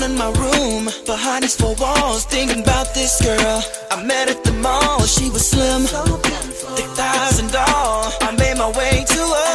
in my room, behind these four walls, thinking about this girl I met at the mall. She was slim, thick thighs and all. I made my way to her.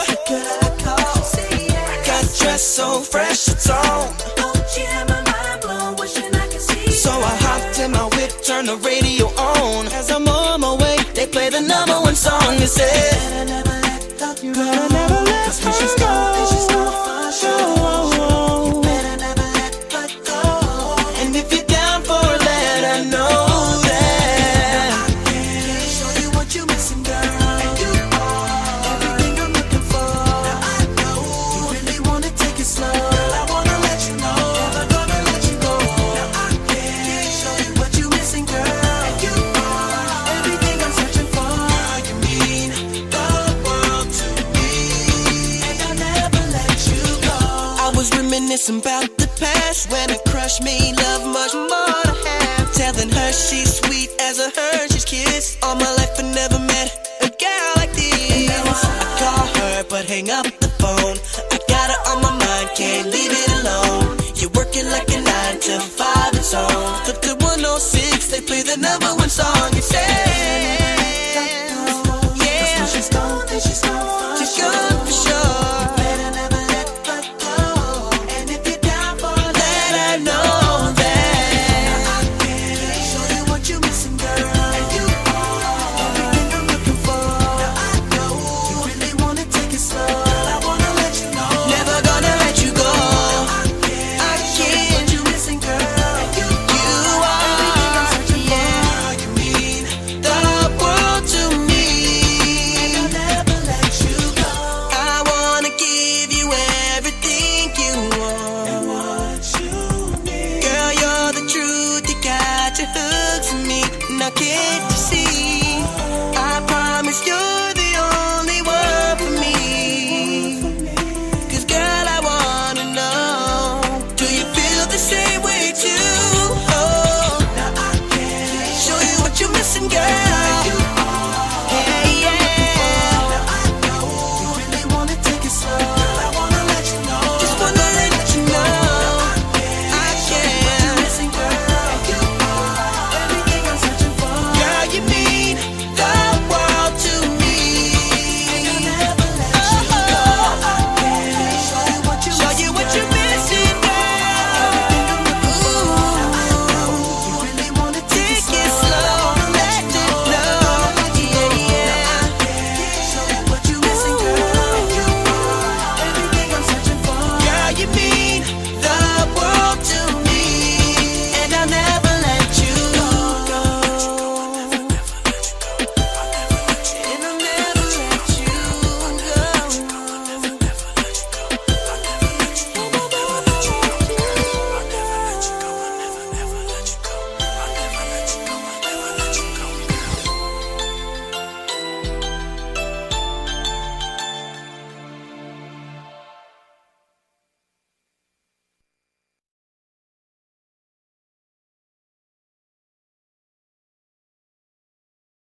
Got dressed so fresh, it's on. She had my mind blown, wishing I could see. So I hopped in my whip, turned the radio on. As I'm on my way, they play the #1 song. It said, better never let her go. better never let Cause when she's gone, then she's gone for sure. You better never let her go. And if you're down for it, let her know that I can show you what you're missing, girl. And you are everything I'm looking for. Now I know you really wanna take it slow. Girl, I wanna let you know, never gonna let you go. Now I can show you what you're missing, girl. And you are everything I'm searching for. girl, you mean the world to me. And I'll never let you go. I was reminiscing about the past when a crush made love much more to have. Telling her she's sweet as a Hershey's kiss. All my life I never met a girl like this. I call her but hang up the phone. I got her on my mind, can't leave it alone. You're working like a 9 to 5 it's on. Flip to 106, they play the #1 song. It says, Cause when she's gone, then she's gone for she's sure. gone for sure. Better never let her go. And if you're down for it, Let her know that I can show you what you're missing, girl. And you are everything I'm looking for. Now I know you really wanna take it slow. Girl, I wanna let you know, never gonna let you go. I can't what you're missing, girl. And you You everything I'm are, searching for. yeah, you mean the world to me. And I'll never let you go. I wanna give you everything you want. And what you need. Girl, you're the truth, you got your hooks in me. Now can't